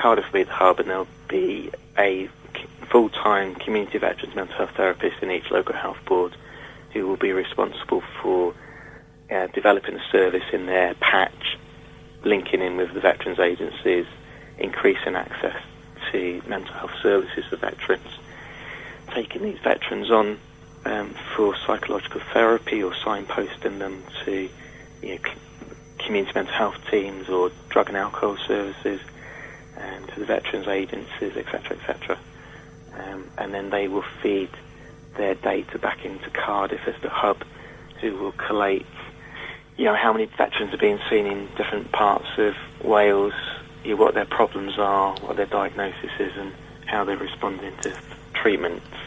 Cardiff will be the hub, and there'll be a full-time community veterans mental health therapist in each local health board who will be responsible for developing a service in their patch, linking in with the veterans agencies, increasing access to mental health services for veterans, taking these veterans on for psychological therapy or signposting them to community mental health teams or drug and alcohol services, and to the veterans agencies, etc., etc. And then they will feed their data back into Cardiff as the hub, who will collate, how many veterans are being seen in different parts of Wales, what their problems are, what their diagnosis is, and how they're responding to treatments.